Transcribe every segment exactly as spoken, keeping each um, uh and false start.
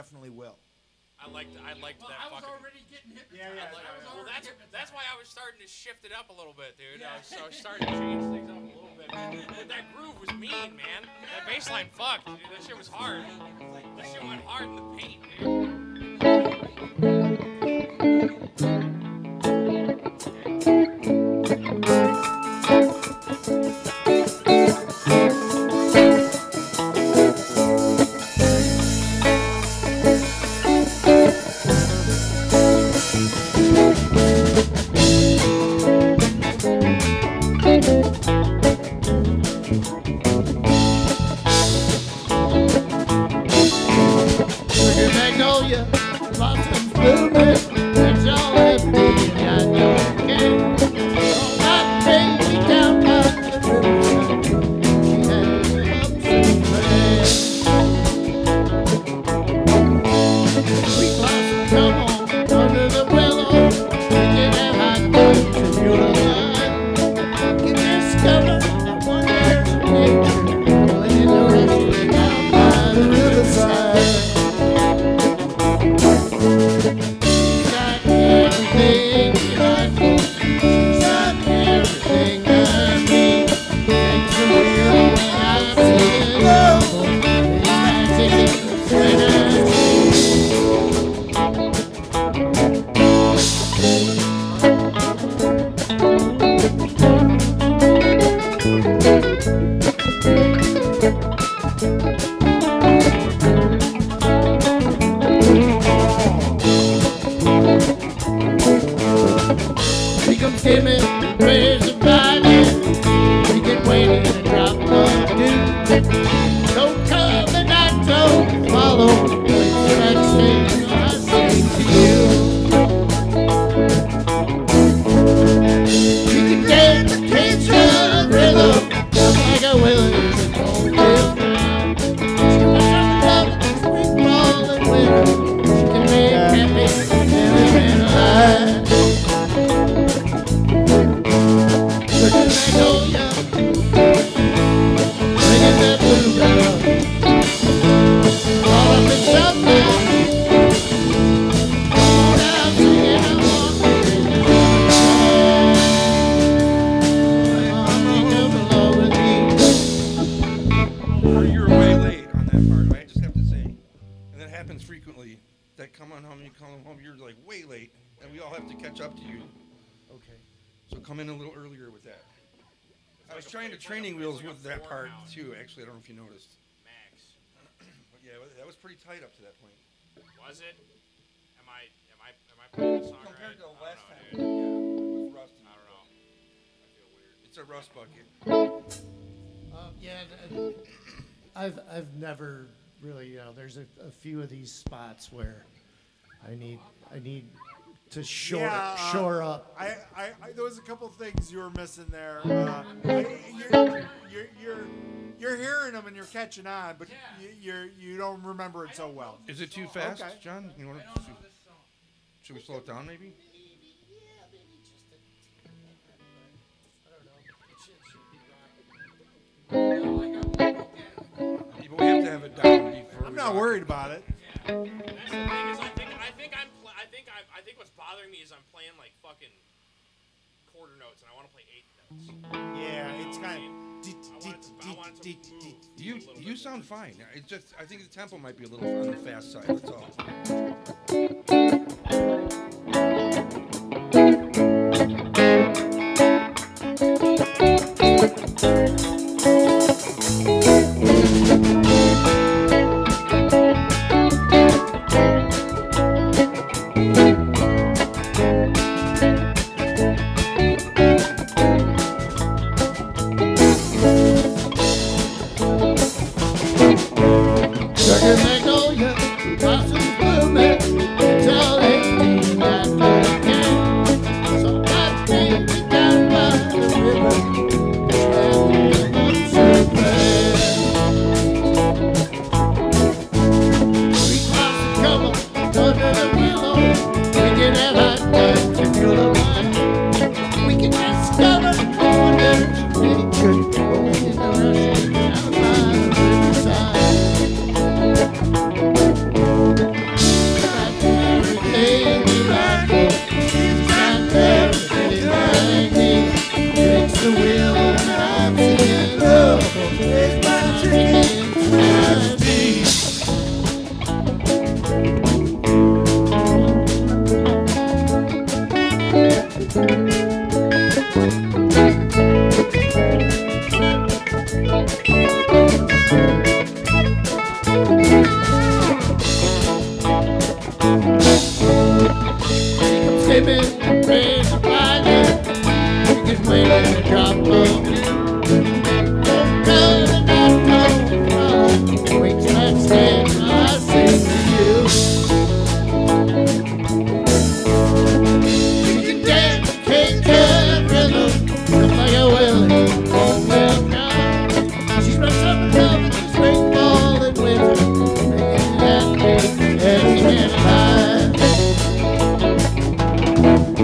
definitely will. I liked I liked Well, that I was fucking. already getting hypnotized. Yeah, yeah. I was Well, already that's hypnotized. that's why I was starting to shift it up a little bit, dude. Yeah. I was, so I was starting to change things up a little bit. But that groove was mean, man. That bass line fucked, dude. That shit was hard. That shit went hard in the paint, dude. Sugar magnolia, blossoms blooming, that's all empty, and I don't care. Oh, my baby down by the riverside, she has loves in her hair. Sweet blossom, come on, under the willow, we can have hot dogs and you'll alive. You can discover the wonders of nature, when you know it's down by the riverside. Got everything I want. She's got everything I need. Takes the wheel when I see it. It's magic when I see She comes skimming, praise the body. She can wait in a drop of dew. Don't come and I don't follow. It's that sing I sing to you. She can dance the Cajun rhythm just like a Willis and Old Bill Brown. She was some love in spring, fall, and winter. She can make happy every life. Sugar magnolia, singing that bluebell, all up in sunlight. Come on out, singing, I want to be come along with me. Or you're way late on that part, I just have to say. And that happens frequently. That come on home, you come home, you're like way late, and we all have to catch up to you. Okay. So come in a little earlier with that. I was like a- trying to it's training like a- wheels it's like a with that part forehound. too, actually. I don't know if you noticed. Max, But yeah, that was pretty tight up to that point. was it? Am I am I am I playing the song Compared right? to the I last don't time, know, yeah, dude. it was rusty. I don't know. I feel weird. It's a rust bucket. Um, yeah, and I've I've never really, you know, there's a, a few of these spots where I need I need to shore Yeah, uh, shore up. I, I, I, there was a couple things you were missing there. Uh, I, you're, you're, you're, you're hearing them and you're catching on, but you, you're, you don't remember it so well. Is it too fast, Okay. John? You want to? Should we slow it down, maybe? Yeah, maybe just a I don't know. It should, should be rocking. Yeah, but we have to have it down before. I'm we not rock worried it. about it. That's the thing is, I think I think I'm pl- I think I I think what's bothering me is I'm playing like fucking quarter notes and I want to play eighth notes. Yeah, it's You know what I kind mean? of. I want it to, I want it to move. You a little you bit. sound fine. It's just I think the tempo might be a little on the fast side. That's all. Sugar magnolia, blossoms blooming, it's all empty that I can. So that baby down by the river, and I'm so glad. Sweet blossom, come on, under the willow, we can have hot times if you're the one. We can discover the wonders of nature, rolling in the rushing down by the riverside. baby, praise the Friday. You can wait in the drop off. Don't call the doctor, wakes like stand, I sing to you. You can dance, take care of rhythm, just like a willie, all well round. She's my summer love in the spring, fall, and winter, making that day, every man alive.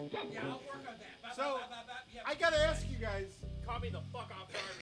Yeah, I'll work on that. Ba, So, ba, ba, ba, ba. Yeah. I gotta ask you guys. Caught me the fuck off guard